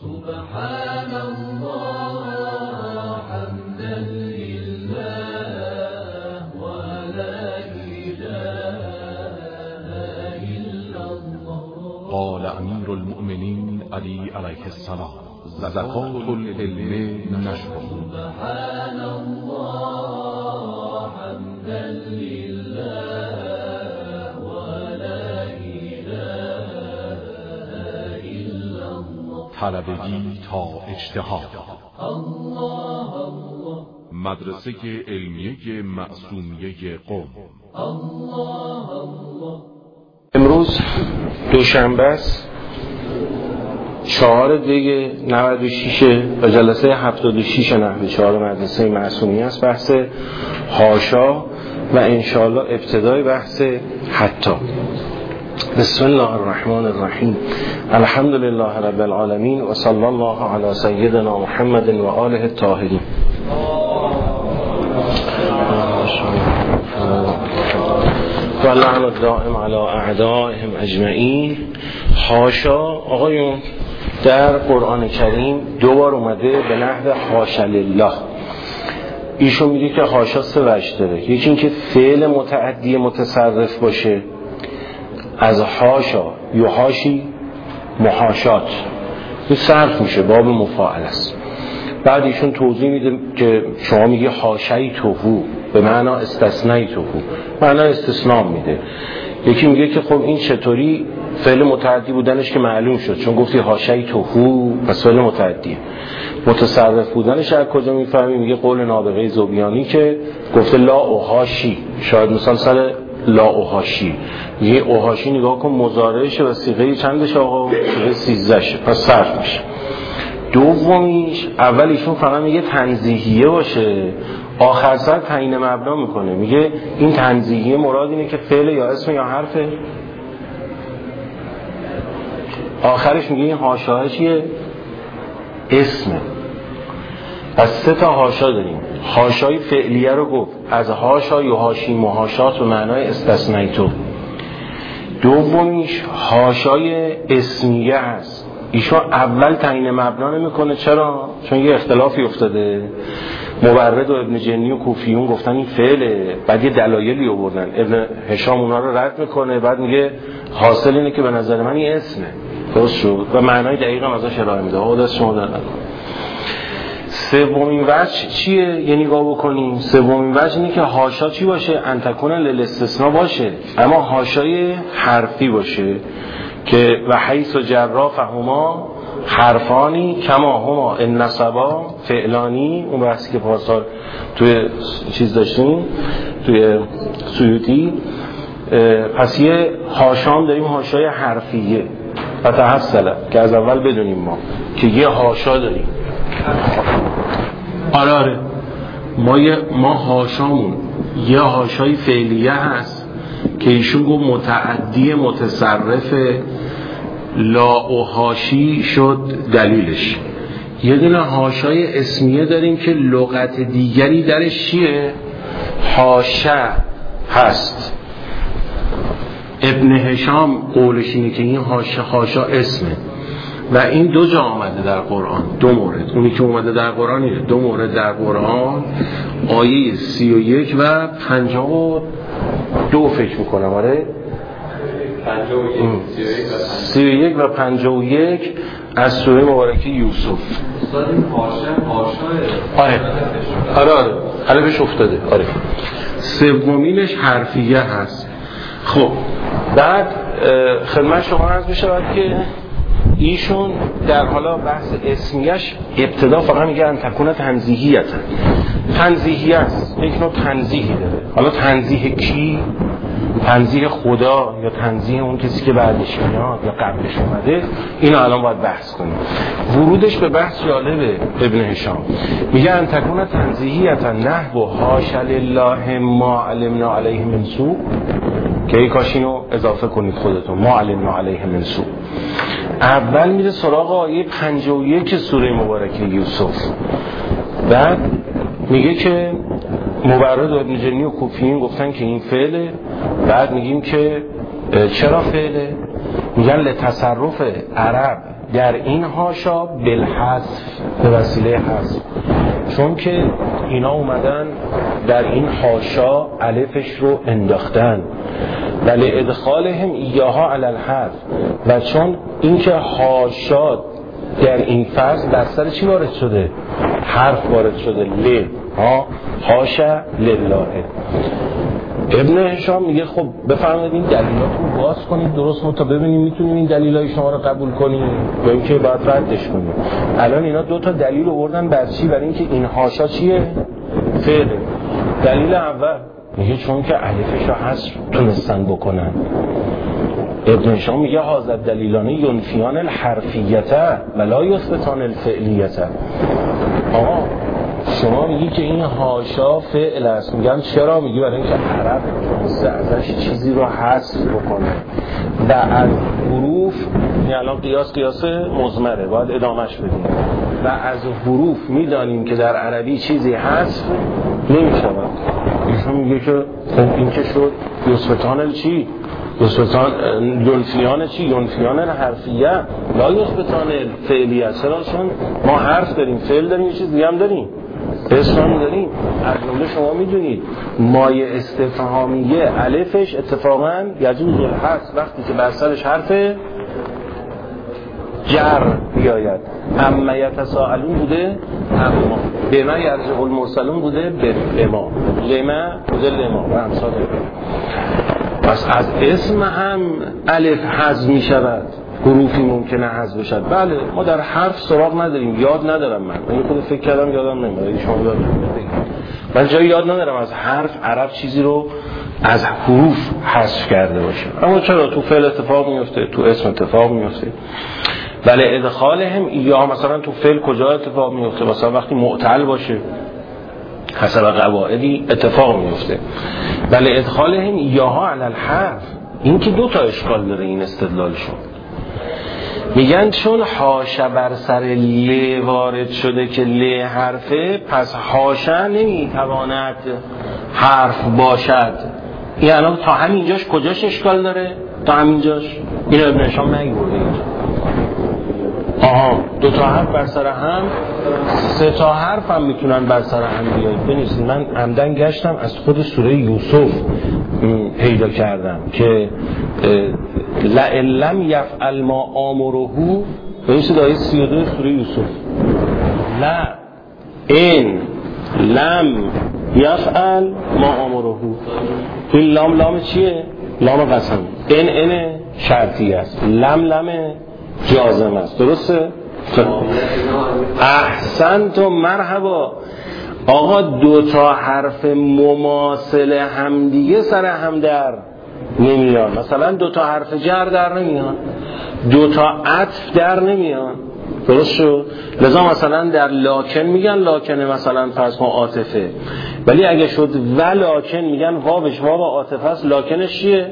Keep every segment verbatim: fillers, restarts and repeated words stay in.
سبحان الله حمدا لله ولا إله إلا الله. قال امیر المؤمنین علی علیه السلام: زکات العلم نشر. سبحان الله حمدا لله ولا إله إلا الله. طلبگی تا اجتهاد. الله الله. مدرسه علمیه معصومیه قم. الله الله. امروز دوشنبه است، چهار دی نود و شش و جلسه هفتاد و شش نحو چهار مدرسه معصومیه است. بحث حاشا و انشاءالله ابتدای بحث حتی. بسم الله الرحمن الرحیم. الحمد لله رب العالمین و صلی الله علی سیدنا محمد و آله الطاهرین. و لعن الدائم علی اعدائهم اجمعین. حاشا آقایون در قرآن کریم دو بار اومده به نحو حاشا لله. ایشون میگه که حاشا سه وجه داره. یکی این که فعل متعدی متصرف باشه، از حاشا یحاشی محاشات، این صرف میشه، باب مفاعل است. بعد ایشون توضیح میده که شما میگه حاشی توهو به معنا استثنایی توهو، معنا استثناء میده. یکی میگه که خب این چطوری فعل متعدی بودنش که معلوم شد، چون گفتی حاشی توهو پس فعل متعدیه. متصرف بودنش از کجا میفهمی؟ میگه قول نابغه ذوبیانی که گفته لا اوهاشی، شاید مثلا سر لا اوهاشی، میگه اوهاشی نگاه کن مضارعشه و صیغه چندش آقا؟ صیغه سیزده شه، پس صرف میشه. دومیش اولیشون فقط میگه تنزیهیه باشه، آخر سر تعیین مبنا میکنه، میگه این تنزیهیه مراد اینه که فعل یا اسم یا حرفه. آخرش میگه این حاشا چیه؟ اسمه. پس سه تا حاشا داریم. حاشای فعلیه رو گفت، از حاشا یحاشی محاشات و معنای استثنیتو. دومیش حاشای اسمیه هست. ایشون اول تعیین مبنا نمیکنه. چرا؟ چون یه اختلافی افتاده. مبرد و ابن جنی و کوفیون گفتن این فعله، بعد یه دلایلی آوردن، ابن هشام اونا رو رد میکنه، بعد میگه حاصل اینه که به نظر من این اسمه. درست شد و معنای دقیق هم ازش ارائه میده. آقا دست شما در نکن. سومین وجه چیه؟ یعنی نگاه بکنیم. سومین وجه اینه که حاشا چی باشه؟ ان تکون للاستثناء باشه، اما حاشای حرفی باشه که و حیث جرا فهما حرفانی کما هما ان نصبا فعلانی. اون بحثی که پارسال توی چیز داشتیم توی سیوطی. پس یه حاشام داریم، حاشای حرفیه و تحصله که از اول بدونیم ما که یه حاشا داریم. آره آره ما یه ما حاشامون یه حاشای فعلیه هست که ایشون گفت متعدی متصرف لا اوهاشی شد دلیلش. یه دونه حاشای اسمیه داریم که لغت دیگری درش چیه؟ حاشا هست. ابن هشام قولش اینه که این حاشا حاشا اسمه و این دو جا آمده در قرآن، دو مورد. اونی که اومده در قرآن اینه، دو مورد در قرآن، آیه سی و یک و پنجاه و دو فکر میکنم. آره سی و یک و پنجاه و یک از سوره مبارکه یوسف. استاد این حاشا حاشا آره آره آره الفش افتاده. آره سومینش حرفیه هست. خب بعد خدمت شما عرض بشود که ایشون در حالا بحث اسمیش ابتدا فقط میگه ان تکون تنزیهیه. تنزیهی است، یک نوع تنزیهی داره. حالا تنزیه کی؟ تنزیه خدا یا تنزیه اون کسی که بعدش میاد یا قبلش اومده؟ اینو الان باید بحث کنیم. ورودش به بحث جالبه. ابن هشام میگه ان تکون تنزیهیه نحو حاشا لله ما علمنا علیه من سوء، که ای کاش اینو اضافه کنید خودتون، ما علمنا علیه من سوء. اول میره سراغ آیه پنجاه و یک سوره مبارکه یوسف. بعد میگه که مبرد و ابن جنی و کوفیین گفتن که این فعله. بعد میگیم که چرا فعله؟ میگن لتصرف عرب در این حاشا بالحذف، به وسیله حذف، چون که اینا اومدن در این حاشا الفش رو انداختن ولی ادخالهم ایاها علی الحذف، و چون اینکه حاشا در این فصل بر سر چی وارد شده؟ حرف وارد شده، ل ها حاشا لله. ابن هشام میگه خب بفرمایید این دلیلاتون باز کنید درست ما تا ببینیم میتونیم این دلیلای شما رو قبول کنیم یا اینکه باید ردش کنیم. الان اینا دو تا دلیل آوردن بر چی؟ برای اینکه این حاشا چیه؟ فعله. دلیل اول میگه چون که الفش رو حذف تونستن بکنن. ابن هشام میگه هذا دلیلان ینفیان الحرفیت ولا یثبتان الفعلیت. آقا شما میگی که این حاشا فعل است، میگم چرا؟ میگی برای اینکه عرب تونسته ازش چیزی رو حذف بکنه و از حروف، یعنی الان قیاس قیاس مضمره باید ادامهش بدیم، و از حروف میدانیم که در عربی چیزی حذف نمیشود. ایشون میگه که خب این که شد یثبتان چی؟ یثبتان ینفیان چی؟ ینفیان الحرفیه لا یثبتان الفعلیه. چرا؟ چون ما حرف داریم، فعل داریم، یه چیز دیگه هم داریم، اسم داریم. از جمله شما میدونید مایه استفهامیه الفش اتفاقا یجوز الحذف وقتی که بر سرش حرف جر بیاید. اما یتساءلون بوده اما، بما یرجع المرسلون بوده بما، لما بوده لما و امثال. پس از اسم هم الف حذف می شود، حروفی ممکنه حذف بشد. بله ما در حرف سراغ نداریم، یاد ندارم من من خود فکر کردم یادم نمیاد، شما یاد نمیاد، من جایی یاد ندارم از حرف عرب چیزی رو از حروف حذف کرده باشه. اما چرا تو فعل اتفاق میفته، تو اسم اتفاق میفته. بله ادخالهم یا مثلا تو فعل کجا اتفاق میفته؟ مثلا وقتی معتل باشه حسب قواعدی اتفاق میفته. بله ادخالهم یاها علی الحرف، این که دو تا اشکال داره این استدلالشون. میگن چون حاشا بر سر ل وارد شده که ل حرفه، پس حاشا نمیتواند حرف باشد. یعنی تا همینجاش کجاش اشکال داره؟ تا همینجاش. این ابن هشام نگیورده اینجا. آها دو تا حرف بر سر هم، سه تا حرف هم میتونن بر سر هم بیاید. بنویسید من عمدن گشتم از خود سوره یوسف پیدا کردم که لئن لم یفعل ما آمره، بنویسید آیه سی و دو سوره یوسف. لا این لم یفعل ما آمره، این لام لام چیه؟ لام قسم. این این شرطی است، لم لم جازم است. درسته؟ احسنتم مرحبا. آقا دو تا حرف مماثل همدیگه سر هم در نمیان. مثلا دو تا حرف جر در نمیان، دو تا عطف در نمیان. درست شد؟ لذا مثلا در لاکن میگن لاکنه مثلا فرض کن عاطفه، ولی اگه شد ولاکن میگن واوش واو عاطفه است، لاکنش چیه؟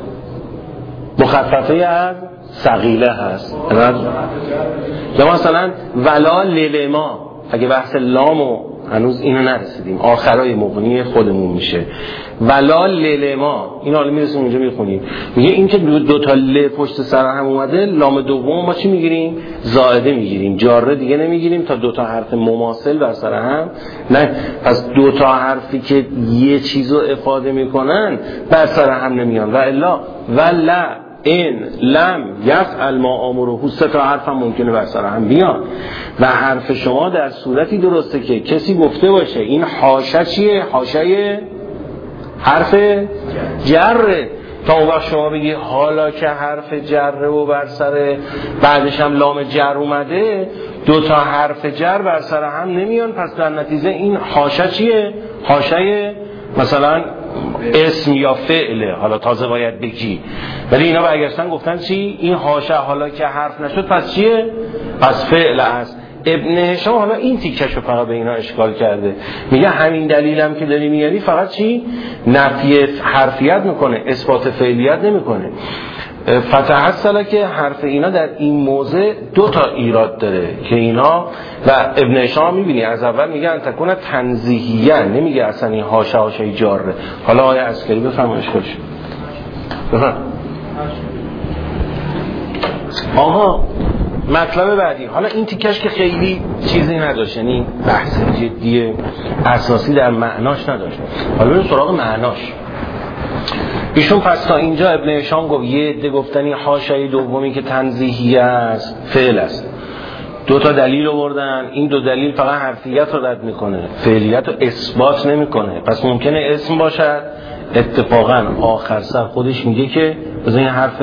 مخففه از ثقیله هست. یا مثلا ولا للما، اگه بحث لامو هنوز اینو نرسیدیم، آخرای مغنی خودمون میشه. ولا للما، این حالا میرسیم اونجا میخونیم. میگه این که دو, دو تا ل پشت سر هم اومده، لام دوم ما چی میگیریم؟ زائده میگیریم، جاره دیگه نمیگیریم تا دو تا حرف مماثل بر سر هم نه. پس دو تا حرفی که یه چیزو افاده میکنن بر سر هم نمیان. و الا ولا این لم یفعل ما آمره، سه تا حرف هم ممکنه بر سر هم بیان. و حرف شما در صورتی درسته که کسی گفته باشه این حاشا چیه؟ حاشای حرف جره. تا اون وقت شما بگی حالا که حرف جره و بر سر بعدش هم لام جر اومده، دو تا حرف جر بر سر هم نمیان، پس در نتیجه این حاشا چیه؟ حاشای مثلا اسم یا فعله. حالا تازه باید بگی، ولی اینا برگشتن گفتن چی؟ این حاشا حالا که حرف نشد پس چیه؟ پس فعل است. ابن هشام حالا این تیکشو فقط به اینا اشکال کرده، میگه همین دلیلم که داری میاری فقط چی؟ نفی حرفیت میکنه، اثبات فعلیت نمیکنه. فتحصل که حرف اینا در این موضع دو تا ایراد داره که اینا و ابن هشام میبینی از اول میگه ان تکون تنزیهیه، نمیگه اصلا این حاشا حاشای جاره. حالا آیه عسکری بفرمایش خوش بفرم. آها مطلب بعدی، حالا این تیکش که خیلی چیزی نداشت، یعنی بحث جدی اساسی در معناش نداشت. حالا بریم سراغ معناش. ایشون پس تا اینجا ابن هشام گفت یه عده گفتنی حاشیه دومی که تنزیهی است فعل است. دو تا دلیل آوردن، این دو دلیل فقط حرفیت رو رد میکنه، فعلیت رو اثبات نمیکنه. پس ممکنه اسم باشد، اتفاقا آخر سر خودش میگه که بذار این حرف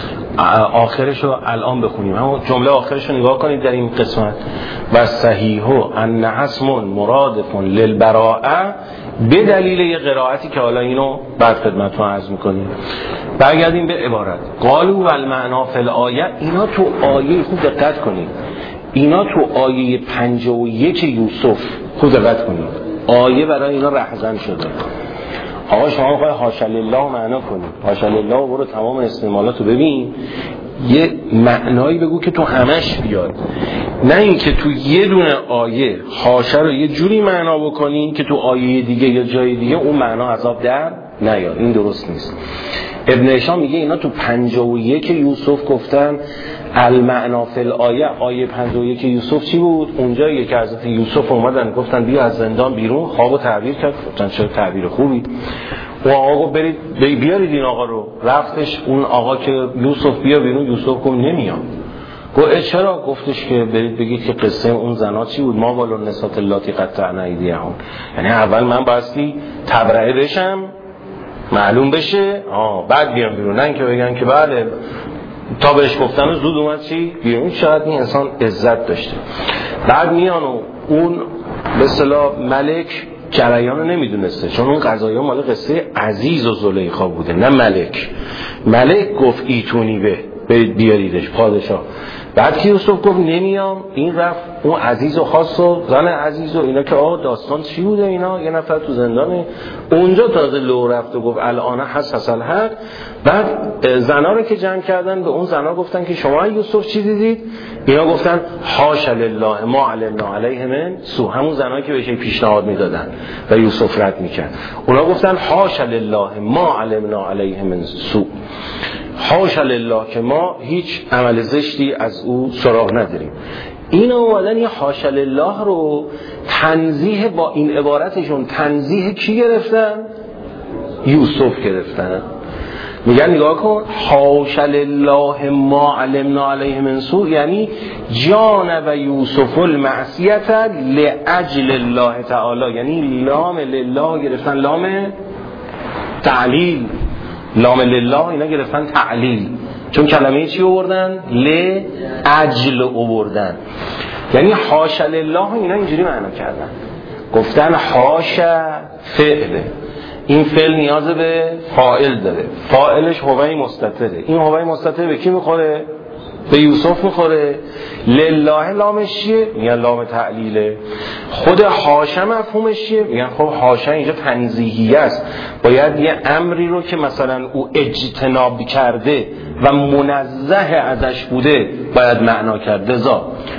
آخرش رو الان بخونیم، همون جمله آخرش رو نگاه کنید در این قسمت. و صحیح ان اسم مرادف للبراءه، به دلیل یه قرائتی که حالا اینو بعد خدمتتون عرض میکنیم. برگردیم به عبارت. قالوا والمعنى فی الآیه، اینا تو آیه خوب دقت کنید، اینا تو آیه پنجاه و یک یوسف خوب دقت کنید، آیه برای اینا رهزن شده. آقا شما میخوای حاشا لله معنا کنید، حاشا لله برو تمام استعمالاتو ببین، یه معنایی بگو که تو همش بیاد، نه اینکه تو یه دونه آیه حاشا رو یه جوری معنا بکنی که تو آیه دیگه یا جای دیگه اون معنا عذاب در نیاد. این درست نیست. ابن هشام میگه اینا تو پنجاه و یک یوسف گفتن المعنا فی الآیه. آیه پنجاه و یک یوسف چی بود؟ اونجا یک حضرت یوسف اومدن گفتن بیا از زندان بیرون، خوابو تعبیر کرد، گفتن چه تعبیر خوبی. و آقا برید بیارید این آقا رو. رفتش اون آقا که یوسف بیا بیرون، یوسف گفت نمیام. گفت چرا؟ گفتش که برید بگید که قصه اون زنا چی بود، ما والو نسات اللاتی قطعن ایدیهم. یعنی اول من باستی تبرئه بشم، معلوم بشه، آه بعد بیام بیرون، نه اینکه بگن که بله تا بهش گفتن زود اومد چی بیرون. شاید این انسان عزت داشته. بعد میان و اون به اصطلاح ملک جریان رو نمیدونسته، چون اون قضایا مال قصه عزیز و زلیخا بوده نه ملک. ملک گفت ایتونی به برید بیاریدش پادشاه. بعد که یوسف گفت نمیام، این رفت اون عزیز و خاص و زن عزیز و اینا که آه داستان چی بوده اینا، یه نفر تو زندانه. اونجا تازه لو رفت و گفت الان حس حسل حق. بعد زنا رو که جمع کردن به اون زنا گفتن که شما یوسف چی دیدید؟ اینا گفتن حاش لله ما علمنا علیه من سو، همون زنایی که بهش پیشنهاد میدادن و یوسف رد میکرد. اونا گفتن حاش لله ما علمنا علیه من سو، حاش لله که ما هیچ عمل زشتی از او سراغ نداریم. این اومدن یه حاش لله رو تنزیه با این عبارتشون تنزیه کی گرفتن؟ یوسف گرفتن. میگن نگاه کن، حاش لله ما علمنا علیه من سوء، یعنی جانب یوسف المعصیت لاجل الله تعالی، یعنی لام لله گرفتن لام تعلیل، لام لله اینا گرفتن تعلیل، چون کلمه چی آوردن؟ لاجل آوردن. یعنی حاش لله اینا اینجوری معنا کردن، گفتن حاش فعله، این فعل نیاز به فاعل داره، فاعلش هوای مستتره. این هوای مستتر به کی میخوره؟ به یوسف میخوره. لله لامش چیه؟ میگن لام تعلیله. خود حاشا مفهومش چیه؟ میگن خب حاشا اینجا تنزیهی است، باید یه امری رو که مثلا او اجتناب کرده و منزه ازش بوده باید معنا کرد. لذا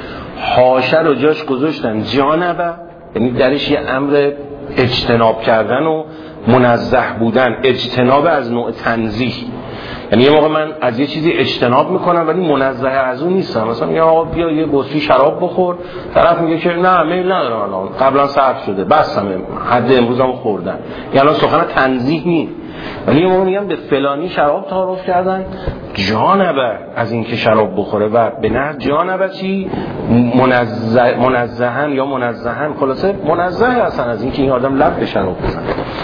حاشا رو جاش گذاشتن جانبه، یعنی درش یه امر اجتناب کردن و منزه بودن، اجتناب از نوع تنزیه. یعنی یه موقع من از یه چیزی اجتناب میکنم ولی منزه از اون نیستم. مثلا میگم آقا بیا یه بطری شراب بخور، طرف میگه که نه میل ندارم الان، قبلا صرف شده بسم حد امروزم خوردن، یعنی سخن تنزیه نیست. ولی یه موقع میگم به فلانی شراب تعارف کردن جانبه از این که شراب بخوره و به نه جانبه چی منزه منزهن یا منزهن، خلاصه منزه اصلا از این که این آدم لب به شراب بزنه.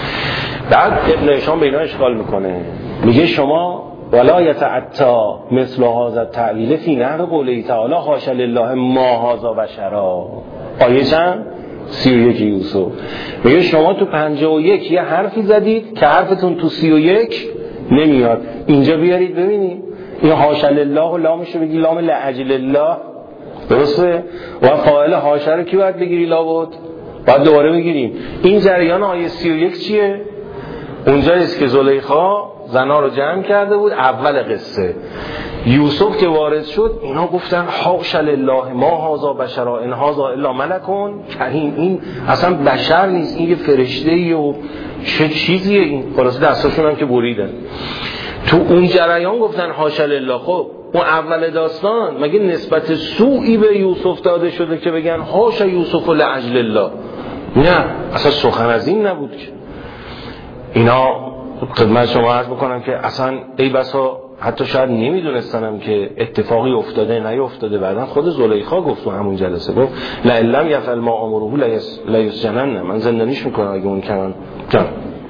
بعد ابن هشام به اینا اشکال میکنه، میگه شما ولا یتعطا مثل هذا التعلیل فی نحو قوله تعالی حاش لله ما هذا بشرا. آیه چند؟ سی و یک یوسف. میگه شما تو پنجاه و یک یه حرفی زدید که حرفتون تو سی و یک نمیاد، اینجا بیارید ببینید این حاش لله و لامش رو بگی لام لاجل الله، درسته؟ و فاعل حاش رو کی باید بگیری لابد؟ باید دوباره بگیریم. این جریان آیه سی و یک چیه؟ اونجاییست که زلیخا زنا رو جمع کرده بود اول قصه. یوسف که وارد شد اینا گفتن حاش لله ما هذا بشرا ان هذا الا ملک کریم، این اصلا بشر نیست، این یه فرشته‌ای و چه چیزیه این. خلاص دستاشون هم که بریدن. تو اون جریان گفتن حاش لله. خب اون اول داستان مگه نسبت سوئی به یوسف داده شده که بگن هاش یوسف لعجل الله؟ نه، اصلا سخن از این نبود که. اینا خدمت شما عرض بکنم که اصلا ای بسا حتی شاید نمیدونستنم که اتفاقی افتاده نیفتاده. بعدن خود زلیخا گفت تو همون جلسه، گفت لئن یفعل ما امره لیسجنن، من زندانیش میکنم اگه اون کمان جان.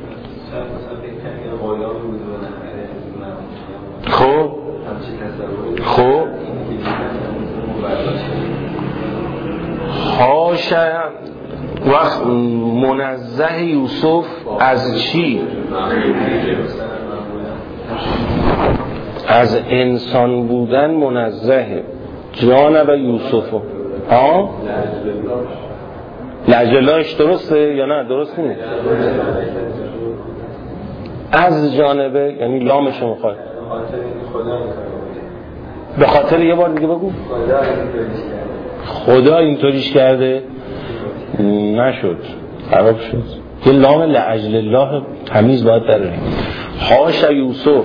خب خب حاشا وقت منزه یوسف از چی؟ از انسان بودن منزه. جانب یوسف ها لجلاش درسته یا نه؟ درست نیست. از جانبه یعنی لامشو میخواد به خاطر، یه بار دیگه بگو. خدا اینطوریش کرده نشد، خراب شد. یه لام لعجل الله تمیز باید داره. حاش یوسف،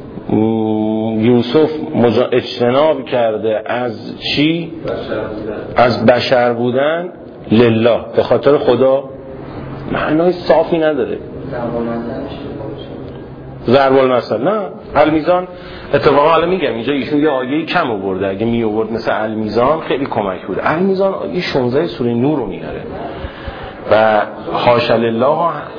یوسف اجتناب کرده از چی؟ از بشر بودن لله، به خاطر خدا. معنای صافی نداره. ضرب المثل نه. المیزان اتفاقا حالا میگم اینجا ایشون یه آیه کم آورده، اگه می آورد مثل المیزان خیلی کمک بود. المیزان آیه شانزده سوره نور رو میاره و حاشا لله.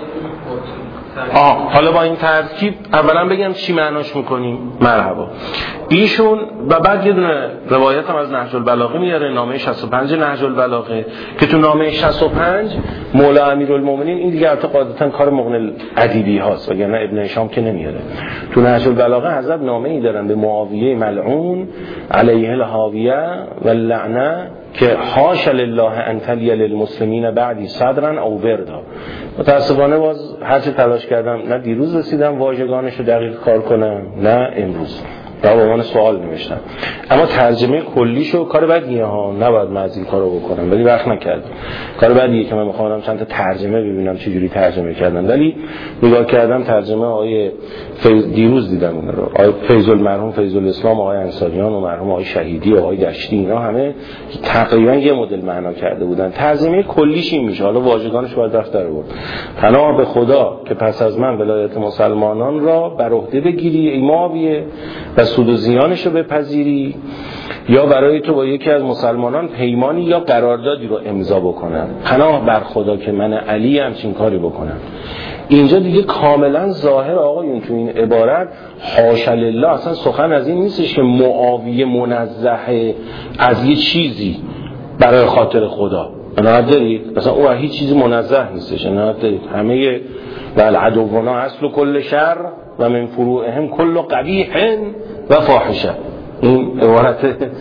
آه حالا با این ترکیب اولا بگم چی معناش میکنیم. مرحبا. ایشون و بعد یه دونه روایت هم از نهج البلاغه میاره، نامه شصت و پنج نهج البلاغه، که تو نامه شصت و پنج مولا امیرالمومنین، این دیگه البته قاعدتا کار مغنی ادیبی هاست وگرنه ابن هشام که نمیاره، تو نهج البلاغه حضرت نامه ای دارن به معاویه ملعون علیه الحاویه و اللعنه که حاش لله ان تلی للمسلمین بعدی صدرا او وردا. متاسفانه باز هرچه تلاش کردم نه دیروز رسیدم واژگانش رو دقیق کار کنم نه امروز، و به عنوان سوال نوشتم. اما ترجمه کلیشو کار بدیه ها، نباید من از این کارو بکنم ولی وقت نکردم. کار بدیه که من میخوام چند تا ترجمه ببینم چه جوری ترجمه کردن، ولی نگاه کردم ترجمه آقای فیض دیروز دیدم اون رو، آقای فیض المرحوم فیض الاسلام، آقای انصاریان و مرحوم آقای شهیدی و آقای گشتی، اینا همه تقریبا یه مدل معنا کرده بودن. ترجمه کلیش این میشه، حالا واژگانش باید رفت در بود. پناه به خدا که پس از من ولایت مسلمانان را بر عهده بگیری ای معاویه و سود و زیانش رو بپذیری، یا برای تو با یکی از مسلمانان پیمانی یا قراردادی رو امضا بکنم. پناه بر خدا که من علی همچین کاری بکنم. اینجا دیگه کاملا ظاهر آقایون تو این عبارت حاشا لله اصلا سخن از این نیستش که معاویه منزه از یه چیزی برای خاطر خدا. عنایت دارید؟ مثلا او هیچ چیزی منزه نیستش. عنایت دارید؟ همه بل عدونا اصل کل شر و من فروعهم کل قبیح و فاحشه. این عبارت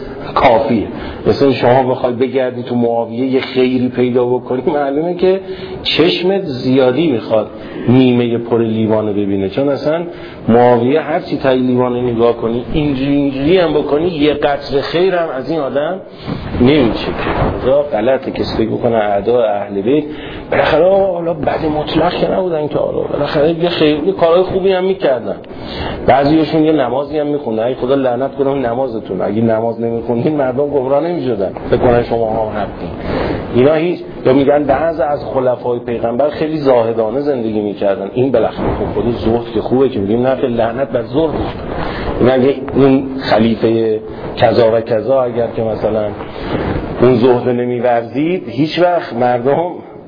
کافیه. مثلا شما بخواید بگردی تو معاویه یه خیری پیدا بکنی، معلومه که چشمت زیادی میخواد نیمه پر لیوانو ببینه، چون اصلا معاویه هر چی تای لیوانو نگاه کنی اینجوری اینجوری هم بکنی یه قطره خیر هم از این آدم نمیشه. که غلطه کسی فکر بکنه اعداء اهل بیت بالاخره حالا بد مطلق که نبودن که حالا بالاخره یه خیر یه کارهای خوبی هم میکردن. بعضیاشون یه نمازی هم میخوندن. ای خدا لعنت کنه نمازتون، اگه نماز نمیخوندین مردم گمراه نمیشدن فکر کنن شما هم حقین. اینا هیچ، یا میگن بعضی از خلفای پیغمبر خیلی زاهدانه زندگی میکردن. این بالاخره خود زهد که خوبه که میگیم نه لعنت بر زهدش. این اگه اون خلیفه کذا و کذا اگر که مثلا اون زهد نمیورزید هیچ وقت مردم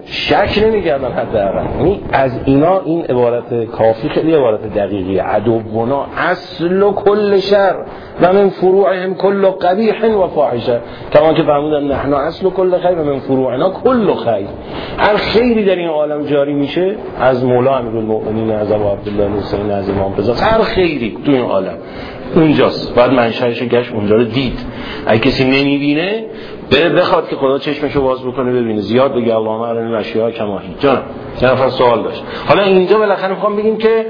شک نمی‌کردن حداقل. یعنی از اینا این عبارت کافی خیلی عبارت دقیقی. عدونا اصل کل شر و من فروعهم کل قبیح و فاحشه، کما که فرمودن نحن اصل کل خیر و من فروعنا کل خیر. هر خیری در این عالم جاری میشه از مولا امیرالمومنین از ابو عبدالله حسین از امام رضا، هر خیری تو این عالم اونجاست. بعد منشأش گشت اونجا رو دید. اگه کسی نمیبینه بره بخواد که خدا چشمشو باز بکنه ببینه. زیاد بگه اللهم ارنی الاشیاء کما هی. جان یه نفر سوال داشت. حالا اینجا بالاخره میخوام بگیم که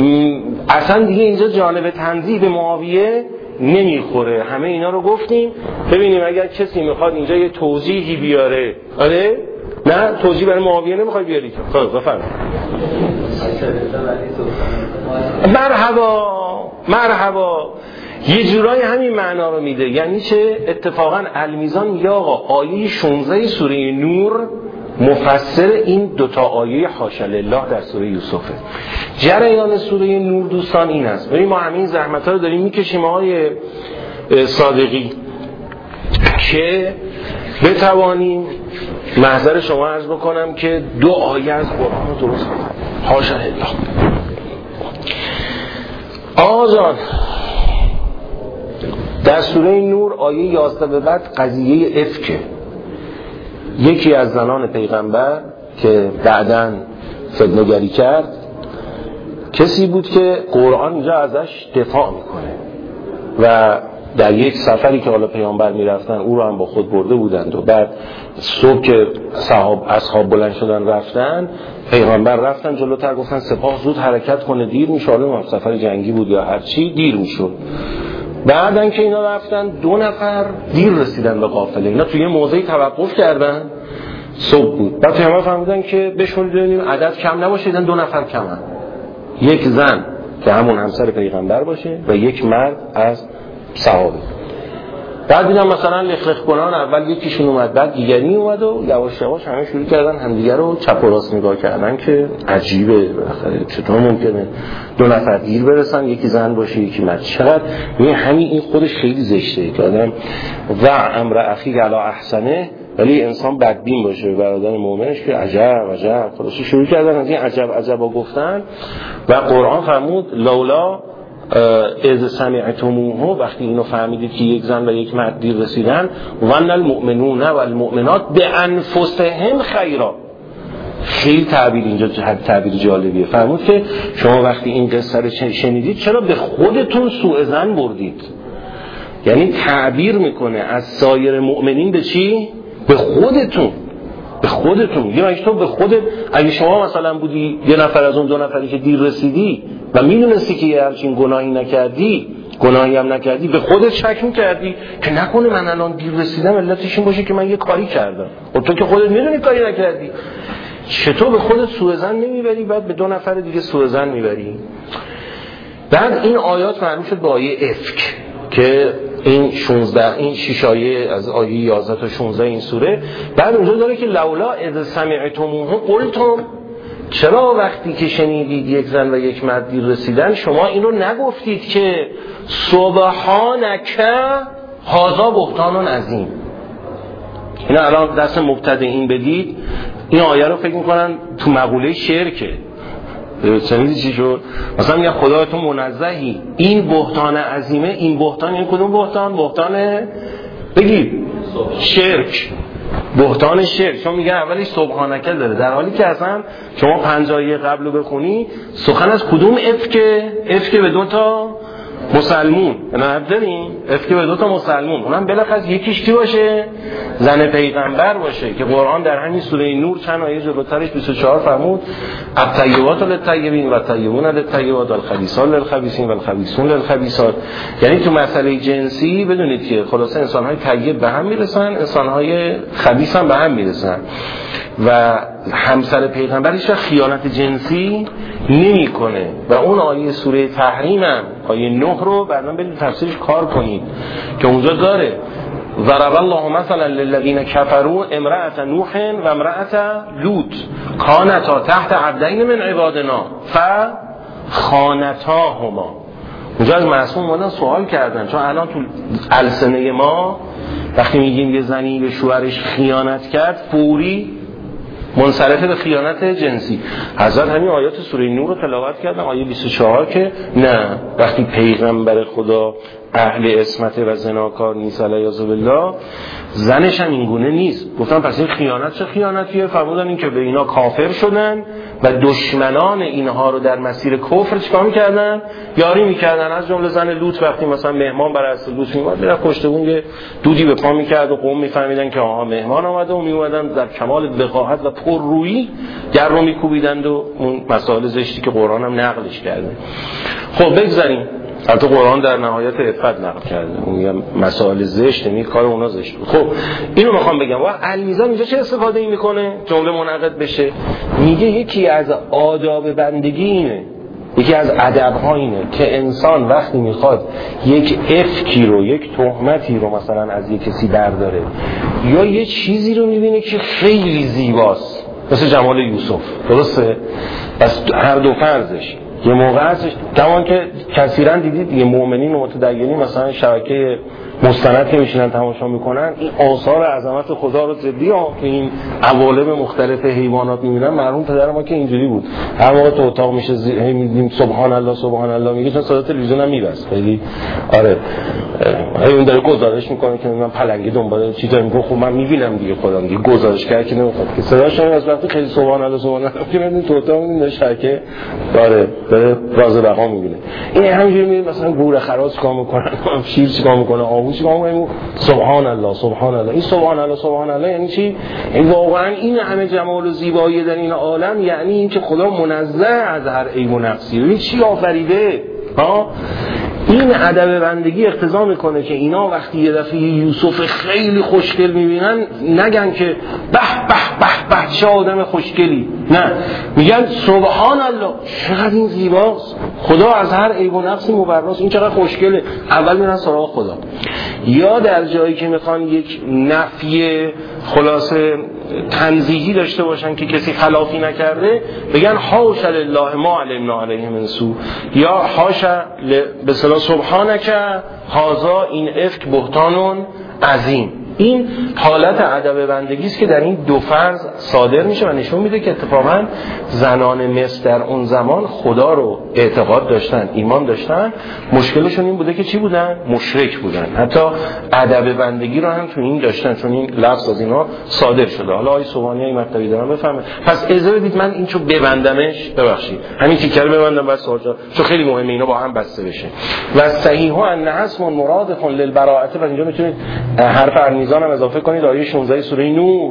اصلا دیگه اینجا جانب تنزیه به معاویه نمیخوره. همه اینا رو گفتیم. ببینیم اگر کسی میخواد اینجا یه توضیحی بیاره، آره نه توضیح برای معاویه نمیخواد بیاری که خب بفرمایید. مرحبا مرحبا. یه جورایی همین معنا رو میده. یعنی چه؟ اتفاقا المیزان یا آقا آیه شانزده سوره نور مفسر این دوتا آیه حاشا لله در سوره یوسفه. جریان سوره نور دوستان این است. ببین ما همین زحمت‌ها رو داریم میکشیم آقای صادقی که بتوانیم، محضر شما عرض بکنم که دو آیه از قرآن رو درست کنیم. حاشا لله. آقا جان در سوره نور آیه یازده به بعد قضیه افکه. یکی از زنان پیغمبر که بعداً فتنه‌گری کرد کسی بود که قرآن اینجا ازش دفاع میکنه و در یک سفری که حالا پیامبر میرفتن او رو هم با خود برده بودند و بعد صبح که صحاب اصحاب بلند شدن رفتن، پیغمبر رفتن جلوتر گفتن سپاه زود حرکت کنه دیر میشه، حالا سفر جنگی بود یا هر چی دیر میشد. بعدن که اینا رفتن دو نفر دیر رسیدن به قافله، اینا توی یه موضعی توقف کردن، صبح بود. بعد پیغمبر فهمیدن که بشونید ببینیم عدد کم نباشه، دو نفر کمن، یک زن که همون همسر پیغمبر باشه و یک مرد از صحابه. بعد دیدم مثلا لخلخ کنان اول یکیشون اومد بعد دیگری اومد و یواش یواش همه شروع کردن همدیگه رو چپ و راست نگاه کردن که عجیبه بالاخره چطور ممکنه دو نفر دیر برسن، یکی زن باشه یکی مرد. چقدر یعنی همین این خودش خیلی زشته که آدم و امر اخیک علی احسنه، ولی انسان بدبین باشه برادر مؤمنش که عجب عجب. خلاص شروع کردن از این عجب عجبا گفتن و قرآن فرمود لولا اذ سمعتموه، وقتی اینو فهمیدید که یک زن و یک مرد دیر رسیدن، ون المؤمنون و المؤمنات بانفسهم خیرا. خیلی تعبیر اینجا تعبیر جالبیه. فرمود که شما وقتی این قصه رو شنیدید چرا به خودتون سوء ظن بردید؟ یعنی تعبیر میکنه از سایر مؤمنین به چی؟ به خودتون. به خودتون. یا اگه تو به خودت، اگه شما مثلا بودی یه نفر از اون دو نفری که دیر رسیدی و میدونستی که یه همچین گناهی نکردی، گناهی هم نکردی، به خودت شک میکردی که نکنه من الان دیر رسیدم علتش این باشه که من یه کاری کردم. و تو که خودت میدونی کاری نکردی، چطور به خودت سوء ظن نمیبری بعد به دو نفر دیگه سوء ظن میبری؟ بعد این آیات معلوم شد به آیه افک که این شانزده این شش آیه از آیه یازده تا شانزده این سوره. بعد اونجا داره که لولا اذ سمعتموه قلتم، چرا وقتی که شنیدید یک زن و یک مرد دیر رسیدن شما این رو نگفتید که سبحانک هذا بهتان عظیم. اینا الان دست مبتدئین بدید این آیه رو فکر میکنن تو مقوله شرکه. چنیدی چی شد؟ مثلا میگه خدا تو منزهی، این بهتان عظیمه. این بهتان این کدوم بهتان؟ بهتان بگید شرک، بهتان شرک. شما میگه اولی سبحانکه داره، در حالی که اصلا شما پنجایی قبل رو بخونی سخن از کدوم افکه؟ افکه به دوتا مسلمون. نه داریم افکه به دوتا مسلمون، اونم بلخص یکیش کی باشه؟ زن پیغمبر باشه که قرآن در همین سوره نور چند آیه جلوترش بیست و چهار فرمود الطیبات للطیبین و الطیبون للطیبات والخبیثات للخبیثین والخبیثون للخبیثات. یعنی تو مسئله جنسی بدونید که خلاصه انسان‌های طیب به هم میرسن، انسان‌های خبیث هم به هم میرسن و همسر پیغمبرش خیانت جنسی نمی‌کنه. و اون آیه سوره تحریم هم آیه نه رو بعداً برید تفسیرش کار کنید که اونجا داره ضرب الله مثلا للذین کفروا امرأة نوح و امرأة لوط کانتا تحت عبدین من عبادنا فخانتاهما. اونجا از معصوم اومدن سوال کردن، چون الان تو السنه ما وقتی میگیم یه زنی به شوهرش خیانت کرد فوری منصرفه به خیانت جنسی. حضرت همین آیات سوره نور رو تلاوت کردن، آیه بیست و چهار، که نه وقتی پیغمبر خدا اهل عصمت و زناکار نیست علیه بالله، زنش هم اینگونه نیست. گفتن پس این خیانت چه خیانتیه؟ فرمودن این که به اینا کافر شدن و دشمنان اینها رو در مسیر کفر چیکار می‌کردن؟ یاری می‌کردن. از جمله زن لوط وقتی مثلا مهمان برای اصل لوط میومد میرفت پشت بون یه دودی به پا می‌کرد و قوم می‌فهمیدن که آها مهمان اومده و میومدن در کمال وقاحت و پررویی گر رو می‌کوبیدند و اون مسائل زشتی که قرآن هم نقلش کرده. خب بگذاریم، البته قرآن در نهایت عفت نقل کرده، اون میگه مسائل زشت، این کار اونا زشت بود. خب اینو میخوام بگم. و المیزان اینجا چه استفاده ای میکنه جمله منعقد بشه؟ میگه یکی از آداب بندگی اینه، یکی از ادب‌ها اینه که انسان وقتی میخواد یک افکی رو، یک تهمتی رو مثلا از یک کسی برداره یا یه چیزی رو میبینه که خیلی زیباست، مثل جمال یوسف، درسته؟ پس هر دو فرضش یه موقع هستش، کمان که کثیراً دیدید یه مؤمنین و متدینین مثلا شبکه مستند که میشینن تماشا میکنن این آثار عظمت خدا رو جدی ها که این عوالم مختلف حیوانات میبینن. مرحوم پدر ما که اینجوری بود، هر موقع تو اتاق میشه زی... میدیم سبحان الله سبحان الله میگه، چون صدا تلویزیون هم میبست خیلی. آره اون داره گزارش میکنه که من پلنگی دنبال چیزا میگه، خب من میبینم دیگه خودم دیگه گزارش کرد که نمیخواد که صداش از وقتی خیلی سبحان الله سبحان الله که میدیم تو اتاق میبینه شبکه داره داره راز بقا میبینه. این همینجوری میبینه مثلا گور خراس کار میکنن، شیر چیکار میکنه، آهو چیکار میکنه، سبحان الله سبحان الله. این سبحان الله سبحان الله یعنی چی؟ این واقعا این همه جمال و زیبایی در این عالم یعنی این که خدا منزه از هر عیب و نقصی. این چی آفریده؟ ها این ادب بندگی اقتضا میکنه که اینا وقتی یه دفعه یوسف خیلی خوشگل میبینن نگن که به به به به چه آدم خوشگلی، نه میگن سبحان الله چقدر این زیباست، خدا از هر عیب و نقصی مبراست، این چقدر خوشگله. اول میرن سراغ خدا. یا در جایی که میخوان یک نفی خلاصه تنزیهی داشته باشن که کسی خلافی نکرده، بگن حاش لله ما علمنا علیه من سوء، یا حاش به اصطلاح سبحانک هذا این افک بهتان عظیم. این حالت ادب بندگی است که در این دو فرض صادر میشه و نشون میده که اتفاقا زنان مصر در اون زمان خدا رو اعتقاد داشتن، ایمان داشتن، مشکلشون این بوده که چی بودن؟ مشرک بودن. حتی ادب بندگی رو هم تو این داشتن، چون این لفظ از اینا صادر شده. حالا آیه سبحانی ای مطلبی دارم بفهمه. پس اجازه بدید من این چو ببندمش، ببخشید همین تیکر ببندم بعد سوال جواب، چون خیلی مهمه اینا با هم بسته بشه. و صحیح ان اسم مرادف للبراءه، و اینجا میتونید حرف میزان هم اضافه کنید آیه شانزده سوره نور.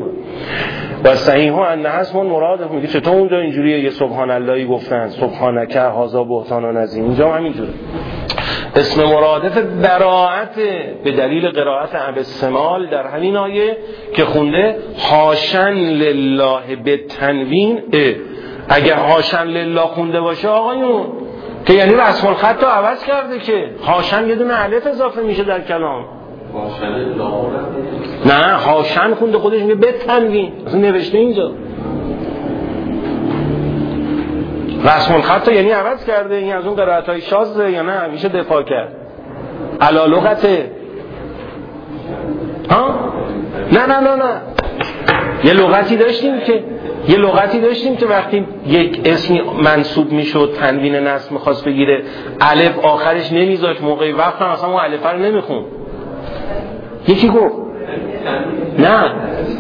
و صحیح ان اسم مرادف، میگه چطور اونجا اینجوریه یه سبحان اللهی گفتن سبحانک هذا بهتان عظیم، اینجا هم همینجوره. اسم مرادف براءت به دلیل قرائت ابسمال در همین آیه که خونده حاشن لله به تنوین. اگر حاشن لله خونده باشه آقایون که یعنی رسم الخط رو عوض کرده، که حاشن یه دونه الف اضافه میشه در کلام. نه حاشن خونده خودش میگه به تنوین، اصلا نوشته اینجا رسم الخط یعنی عوض کرده. این از اون قرائت‌های شاذه یا نه میشه دفاع کرد علی لغته؟ ها نه نه نه نه یه لغتی داشتیم که یه لغتی داشتیم که وقتی یک اسمی منصوب میشد تنوین نصب میخواست بگیره الف آخرش نمیذاشت، موقع وقت هم اصلا اون الف رو نمیخون. یکی گفت نه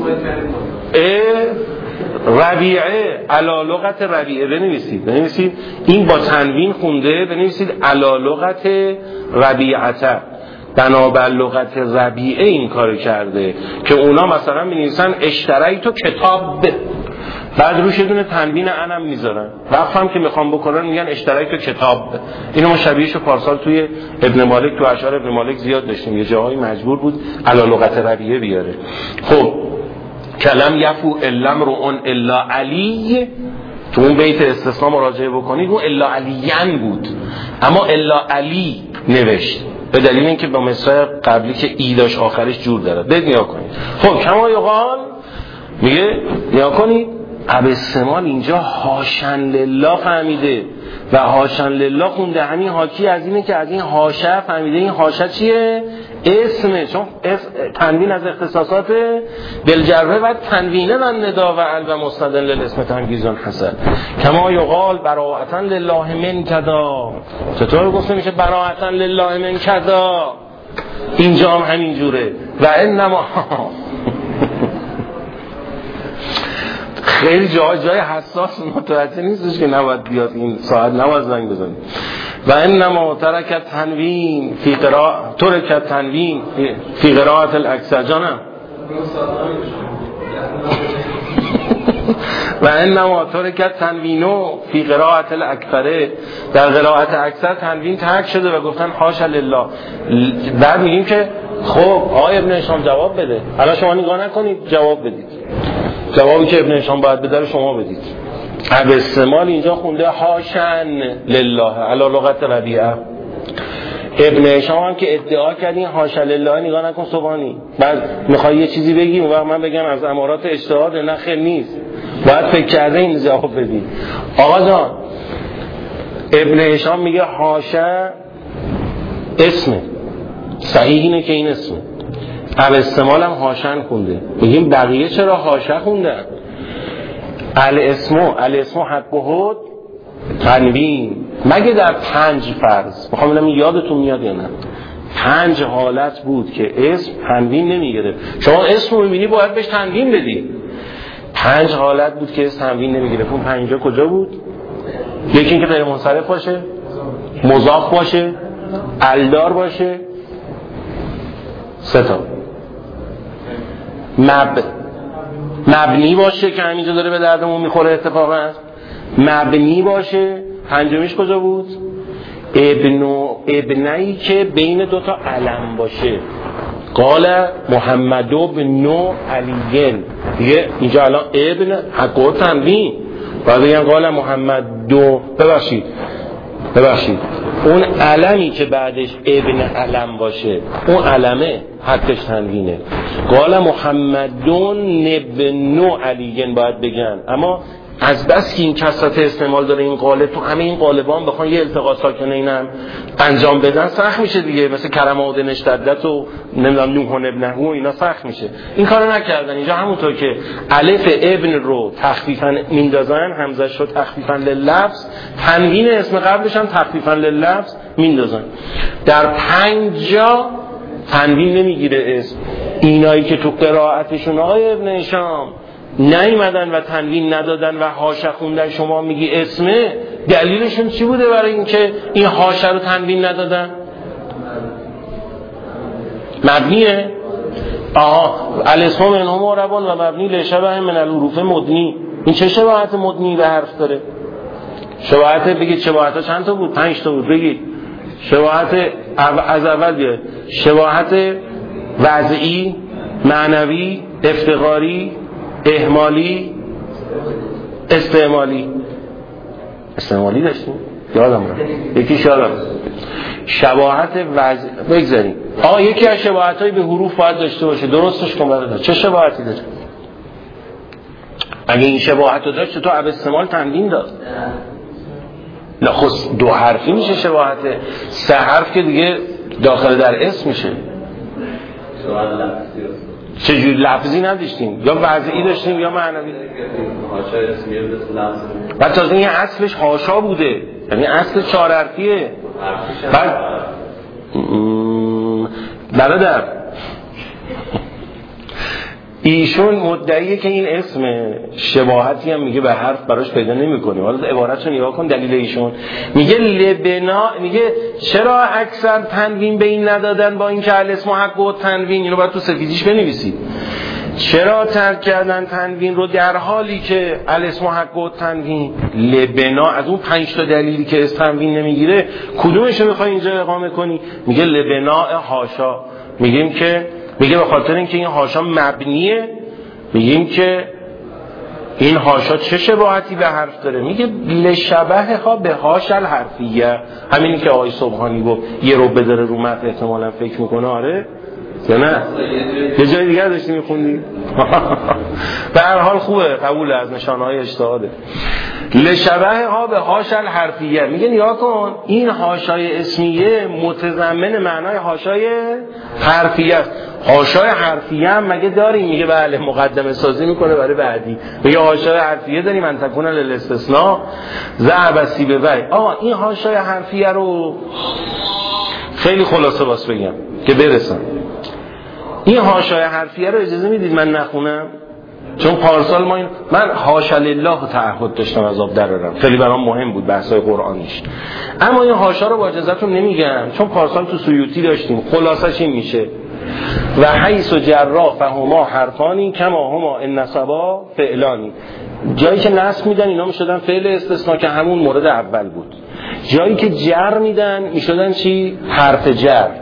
ربیعه علا لغت ربیعه بنویسید، بنویسید این با تنوین خونده، بنویسید علا لغت ربیعته، بنابر لغت ربیعه این کار کرده که اونا مثلا می‌نویسن اشتریتو کتاب، بعد روش دونه تنوین انم میذارن، وقفم که میخوام بکنن میگن اشتریتو کتاب. اینو ما شبیهشو پارسال توی ابن مالک، تو اشعار ابن مالک زیاد داشتیم، یه جاهایی مجبور بود علا لغت ربیعه بیاره. خب کلم یفو الا امرؤ الا علی، تو اون بیت استثناء مراجعه بکنید اون الا علیان بود، اما الا علی نوشت به دلیل اینکه با مصرع قبلی که ای داشت آخرش جور داره. بد نیا کنید. خب کما یقال میگه نیا کنید ابسمال اینجا حاشن لله فهمیده و حاشن لله خونده، همین حاکی از اینه که از این حاشه فهمیده این حاشه چیه؟ اسمه، چون تنوین از اختصاصات بالجره و تنوینه من ندا و ال و مستدل للاسم تنگیزان حسن کما یقال براءتا لله من کدا. چطور گفته میشه براءتا لله من کدا؟ اینجا هم همین جوره. و انما خیلی جای جای حساس متوجه نیستش که نباید بیاد این ساعت نباید زنگ بزنید. و انما ترکت تنوین فی قراءه ترکت تنوین فی قراءت الاکثر جانم و انما ترکت تنوینو فی قراءت الاکثر، در قراءت اکثر تنوین ترک شده و گفتن حاش لله. بعد میگیم که خب آقای ابن هشام جواب بده، الان شما نگاه نکنید جواب بدید، جوابی که ابن هشام باید بده رو شما بدید. ابستمال اینجا خونده هاشن لله علی لغت ربیعه. ابن هشام هم که ادعا کردین هاشا لله نگاه نکن سبحانی، بعد میخوای یه چیزی بگی و من بگم از امارات اجتهاد، نه خیر نیست، باید فکر کرده این جواب بدی. آقا جان ابن هشام میگه هاشا اسمه، صحیح اینه که این اسمه. ابستمال هم هاشن خونده. میگیم بقیه چرا هاشا خوندن؟ الاسمو الاسمو حق و حد تنوین مگه در پنج فرض، میخوام ببینم یادتون میاد یا نه، پنج حالت بود که اسم تنوین نمیگیره. شما اسم رو میبینی باید بهش تنوین بدی. پنج حالت بود که اسم تنوین نمیگیره. اون پنجا کجا بود؟ یکی اینکه غیر منصرف باشه، مضاف باشه، الدار باشه، سه تا مب مبنی باشه که همینجا داره به دردمون میخوره اتفاقا، مبنی باشه. پنجمیش کجا بود؟ ابن و ابنایی که بین دوتا علم باشه. قال محمد ابن علیین، دیگه اینجا الان ابن حق و تنوین، باید بگن قال محمد دو ببخشید ببخشید اون علمی که بعدش ابن علم باشه اون علمه حقش تنوینه. قال محمدون ابن علیین باید بگن. اما از بس که این کثرت استعمال داره این قالب، تو همه این قالبان بخوان یه التقاء ساکنه اینم انجام بدن سخت میشه دیگه، مثل کرم و نشدت و نمیدونم نوح و ابنه و اینا سخت میشه. این کارو نکردن. اینجا همونطور که الف ابن رو تخفیفا میندازن، همزه شو تخفیفا للفظ، تنوین اسم قبلش هم تخفیفا للفظ میندازن. در پنج جا تنوین نمیگیره اسم. اینایی که تو قرائتشون آقای ابن هشام نیومدن و تنوین ندادن و هاشه خوندن، شما میگی اسمه، دلیلشون چی بوده برای اینکه این هاشه رو تنوین ندادن؟ مبنیه. آها الاسم منهم معربون و مبنی لشبه من الحروف مدنی. این چه شباهت مدنی به حرف داره؟ شباهت بگید شباهت‌ها چند تا بود؟ پنج تا بود. بگید شباهت از اول بیاد. شباهت وضعی، معنوی، افتقاری، اهمالی، استعمالی. استعمالی داشتیم؟ یادم رفت. یکی شادم. شباهت وضع بگذاریم. آقا یکی از شباهت‌های به حروف باید داشته باشه. درستش کن برادر. چه شباهتی داره؟ اگه این شباهت رو داشت تو ابستمال تنوین داد. نه خب دو حرفی میشه شباهت، سه حرف که دیگه داخل در اسم میشه. سوال لفظی چجور لفظی نداشتیم؟ یا وضعی داشتیم یا معنوی. هاشا اسمیه مثل لفظ. بعد تازه این اصلش هاشا بوده، یعنی اصل چهار حرفیه. بعد برادر ایشون مدعیه که این اسم شباهتی هم میگه به حرف براش پیدا نمی‌کنه. حالا عبارتشو نگاه کن، دلیل ایشون میگه لبنا، میگه چرا اکثر تنوین به این ندادن با اینکه الاسم حق و تنوین، اینو باید تو سفیدیش بنویسید. چرا ترک کردن تنوین رو در حالی که الاسم حق و تنوین؟ لبنا از اون پنج تا دلیلی که اسم تنوین نمیگیره کدومش رو میخوای اینجا اقامه کنی؟ میگه لبنا هاشا. میگیم که میگه به خاطر اینکه این هاشا مبنیه، میگیم که این هاشا چه شباهتی به حرف داره؟ میگه لشبه ها به هاشل حرفیه. همینی که آقای سبحانی گفت یه رو بداره رو متن احتمالا فکر میکنه. آره یا نه؟ یه جای دیگر داشتی میخوندی؟ به هر حال خوبه، قبول از نشانهای اجتهاده. لشبه ها به هاشل حرفیه. میگه نگاه کن این هاشای اسمیه متضمن معنای هاشای حرفیه است. هاشای حرفیه هم مگه داریم؟ میگه بله، مقدمه سازی میکنه برای بعدی. میگه هاشای حرفیه داریم، من تکون للاستثناء ذهب سیبوی. آقا این هاشای حرفیه رو خیلی خلاصه باز بگم که برسم. این هاشای حرفیه رو اجازه میدید من نخونم؟ چون پارسال ما این من حاشا لله تعهد داشتم از آب درارم، خیلی برام مهم بود بحثای قرآنیش. اما این حاشا رو با اجازهتون نمیگم چون پارسال تو سیوطی داشتیم. خلاصش این میشه و حیث و جرا فهما حرفانی کما هما ان نصبا فعلانی. جایی که نصب میدن اینا میشدن فعل استثناء که همون مورد اول بود. جایی که جر میدن میشدن چی؟ حرف جر.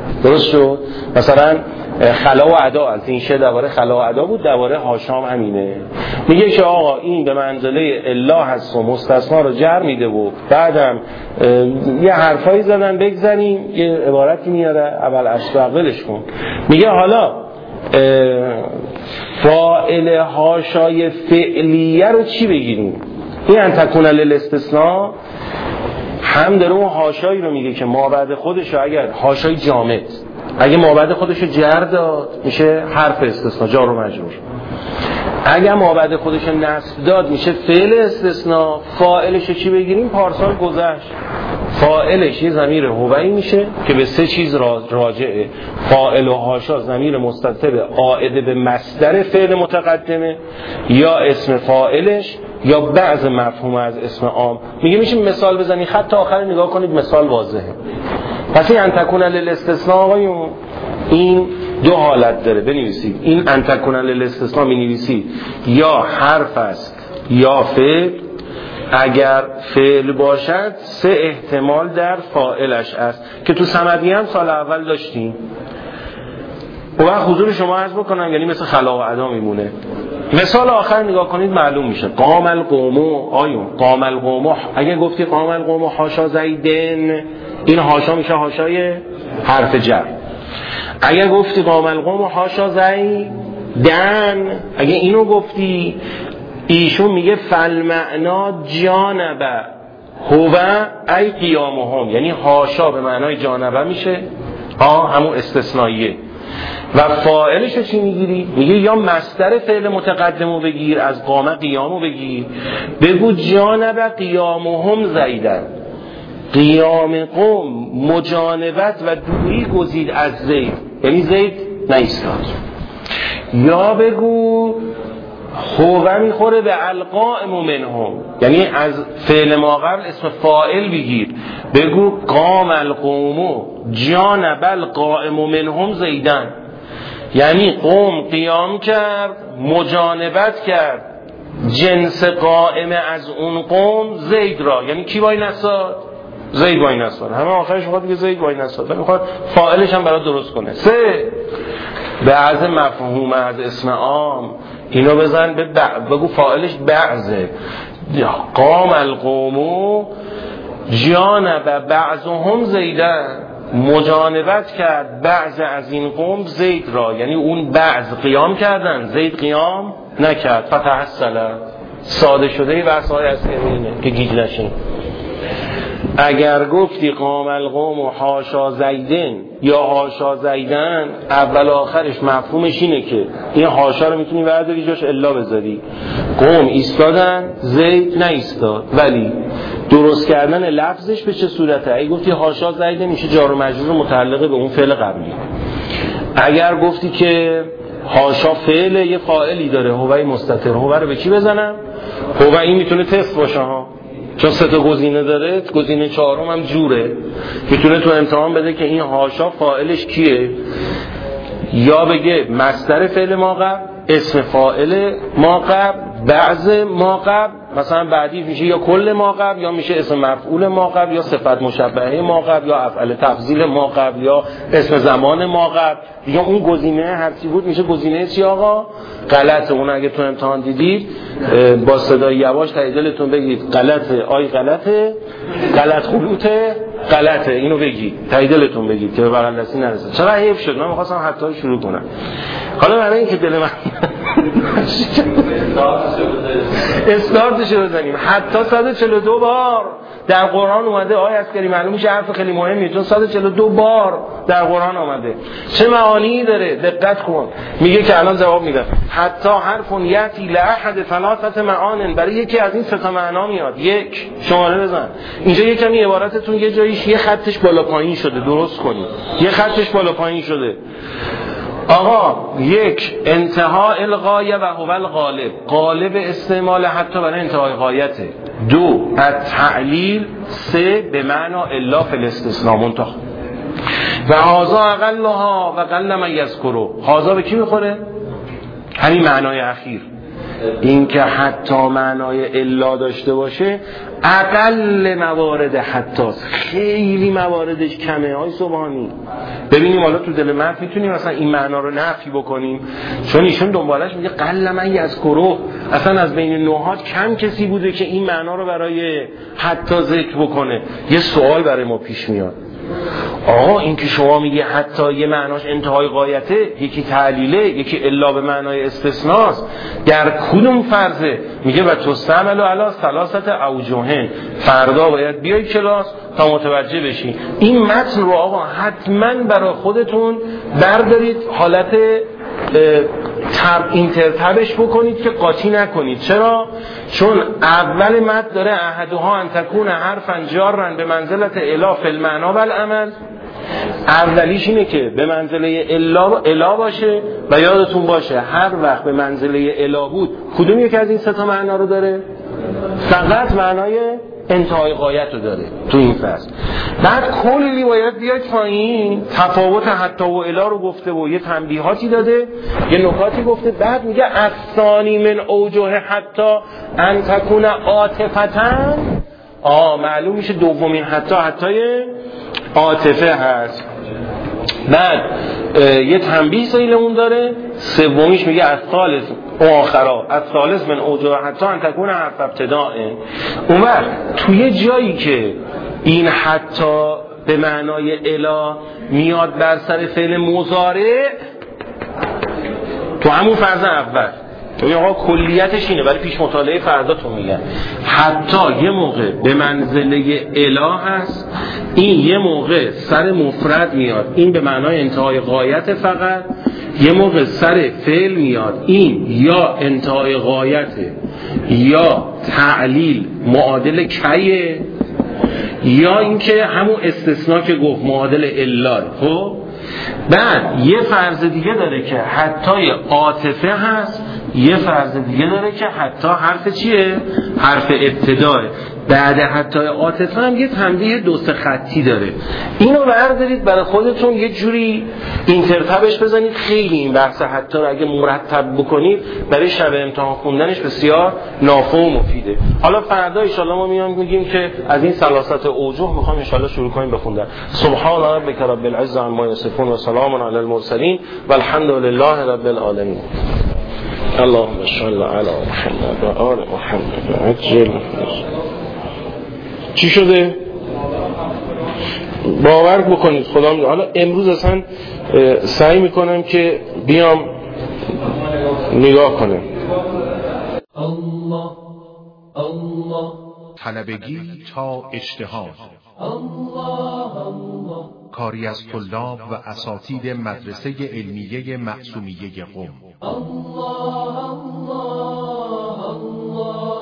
درست شد؟ مثلا خلا و ادا، از این شه درباره خلا و ادا بود، درباره حاشا هم همینه. میگه که آقا این به منزله الا هست و مستثنا رو جر میده و بعدم یه حرفایی زدن بگذاریم یه عبارتی میاره اول اشتغلش کن. میگه حالا فاعل حاشای فعلیه رو چی بگیریم؟ این ان تکون للاستثناء هم داره اون حاشایی رو میگه که ما بعد خودش رو اگر حاشای جامد اگه ما بعد خودش رو جر داد میشه حرف استثناء جار و مجرور، اگه ما بعد خودش رو نصب داد میشه فعل استثناء. فاعلش رو چی بگیریم؟ پارسال گذشت فاعلش یه ضمیر هویی میشه که به سه چیز راجعه. فاعل و حاشا ضمیر مستتر عائد به مصدر فعل متقدمه یا اسم فاعلش یا بعض مفهوم از اسم عام. میگه میشه مثال بزنی خط تا آخر نگاه کنید مثال واضحه. پس این ان تکون للاستثناء آقایون این دو حالت داره بنویسید. این ان تکون للاستثناء می‌نویسید یا حرف است یا فعل. اگر فعل باشد سه احتمال در فاعلش است که تو صمدی هم سال اول داشتیم. و وقت حضور شما عرض بکنم یعنی مثل خلا و ادا میمونه. مثال آخر نگاه کنید معلوم میشه. قام القوم آیون قام القوم، اگه گفتی قام القوم حاشا زیدن این حاشا میشه حاشای حرف جر. اگه گفتی قام القوم حاشا زیدن اگه اینو گفتی ایشون میگه فالمعنا جانبه هو ای قیامهم، یعنی حاشا به معنای جانبه میشه ها همون استثنائیه. و فاعلش رو چی میگیری؟ میگه یا مصدر فعل متقدمو بگیر از قام قیامو بگیر بگو جانبه قیامهم زیدن، قیام قوم مجانبت و دوری گزید از زید یعنی زید نایستاد. یا بگو هو میخوره به القائم منهم یعنی از فعل ما قبل اسم فاعل بگیر بگو قام القوم جانب القائم منهم زیدن، یعنی قوم قیام کرد مجانبت کرد جنس قائم از اون قوم زید را، یعنی کی وای نساد؟ زید وای نساد. همه آخرش میخواد بگه زید وای نساد، میخواد فاعلش هم برای درست کنه. سه بعض مفهوم از اسم عام اینو بزن به بگو فاعلش بعضه. قام القوم جانب بعضهم زیدن، مجانبت کرد بعض از این قوم زید را، یعنی اون بعض قیام کردن زید قیام نکرد. فتحصل ساده شده وسای از اینه که گیج نشین. اگر گفتی قام القوم و حاشا زیدن یا حاشا زیدن اول آخرش مفهومش اینه که این حاشا رو میتونی برداری جاش الا بذاری. قوم ایستادن زید نایستاد، ولی درست کردن لفظش به چه صورته؟ اگه گفتی حاشا زیدن میشه جار و مجرور متعلق به اون فعل قبلی. اگر گفتی که حاشا فعل یه فاعلی داره هوی مستتر، هوی رو به کی بزنم؟ هوی این میتونه تست باشه ها، چون سه تا گزینه داره، گزینه چهارم هم جوره، میتونه تو امتحان بده که این حاشا فاعلش کیه، یا بگه مصدر فعل ما قبل، اسم فاعل ما قبل، بعض ما قبل، مثلا بعدی میشه یا کل ما قبل یا میشه اسم مفعول ما قبل یا صفت مشبهه ما قبل یا افعال تفضیل ما قبل یا اسم زمان ما قبل. دیگه اون گزینه هر چی بود میشه گزینه چی آقا؟ غلطه. اون اگه تو امتحان دیدید با صدای یواش تا دلتون بگید غلطه، آی غلطه، غلط خلوته، غلطه، اینو بگید تا دلتون بگید که به بغل دستی نرسه. چرا حیف شد؟ من می‌خواستم حتی شروع کنم. حالا برای اینکه دل من استارتش رو بزنیم، حتی صد و چهل و دو بار در قرآن اومده آیه از کلمه، معلوم میشه حرف خیلی مهمیه چون صد و چهل و دو بار در قرآن اومده. چه معانی داره؟ دقت کن. میگه که الان جواب میدم. حتی حرف یاتی لاحد ثلاثه معان، برای یکی از این سه تا معنا میاد. یک شماره بزن. اینجا یه کمی عبارتتون یه جاییش یه خطش بالا پایین شده، درست کنید. یه خطش بالا پایین شده. آقا یک انتها الغایه و هو الغالب، غالب استعمال حتی برای انتهای غایته. دو التعلیل. سه به معنا الا فی الاستثناء منتها. و هذا اقلها و قل ما یذکروا. هذا به کی میخوره؟ همین معنای اخیر. این که حتی معنای الا داشته باشه اقل موارد حتی خیلی مواردش کمه. های سبحانی ببینیم حالا تو دل متن میتونیم مثلا این معنا رو نفی بکنیم، چون ایشون دنبالش میگه قل من یذکره، اصلا از بین نحات کم کسی بوده که این معنا رو برای حتی ذکر بکنه. یه سوال برای ما پیش میاد، آقا این که شما میگه حتی یه معناش انتهای غایته، یکی تعلیله، یکی الا به معنای استثناست، در کدوم فرضه؟ میگه و تستعمل علی ثلاثه اوجه، فردا باید بیای کلاس تا متوجه بشین. این متن رو آقا حتما برای خودتون بردارید، حالت تب اینترتبش بکنید که قاطی نکنید. چرا؟ چون اول متن داره احدها ان تکون حرفا جارا به منزلت الا فی المعنا و العمل. اولیش اینه که به منزله الا الا باشه و یادتون باشه هر وقت به منزله الا بود کدوم یک از این سه تا معنا رو داره؟ فقط معنای انتهای غایت رو داره تو این فصل. بعد کلی باید بیاید پایین تفاوت حتی و الا رو گفته و یه تنبیهاتی داده، یه نکاتی گفته. بعد میگه الثانی من اوجه حتی ان تکون عاطفةً. آه معلوم میشه دومین حتی حتی عاطفه هست. بعد یه تنبیه سیلمون داره، سومیش میگه الثالث و آخرا الثالث من اوجه حتی ان تکون حرف ابتداء. اون وقت توی جایی که این حتی به معنای الا میاد بر سر فعل مضارع، تو همون فرض اول تو آقا کلیتش اینه، برای پیش مطالعه فرداتون میگن حتی یه موقع به منزله الا هست، این یه موقع سر مفرد میاد، این به معنای انتهای غایت فقط، یه موقع سر فعل میاد، این یا انتهای غایته یا تعلیل معادل کیه، یا اینکه همون استثناء که گفت معادل الا. خب بعد یه فرض دیگه داره که حتی عاطفه هست، یه فرض دیگه داره که حتی حرف چیه؟ حرف ابتداه. بعد حتی عاطفه هم یه تنبیه دو سه خطی داره. اینو بردارید برای خودتون یه جوری اینترتبش بزنید. خیلی این بحث حتی رو اگه مرتب بکنید برای شب امتحان خوندنش بسیار نافع و مفیده. حالا فردا ان شاءالله ما میام میگیم که از این ثلاثت اوجه میخوام ان شاءالله شروع کنیم بخوندن. سبحان ربک رب العزة عما یصفون و سلام علی المرسلین والحمد لله رب العالمین. اللهم صل علی محمد و آل محمد عجل. چی شده؟ باور بکنید خدا میگه. حالا امروز اصلا سعی میکنم که بیام نگاه کنم. الله الله طلبگی تا اجتهاد. الله الله کاری از طلاب و اساتید مدرسه علمیه معصومیه قم. الله الله الله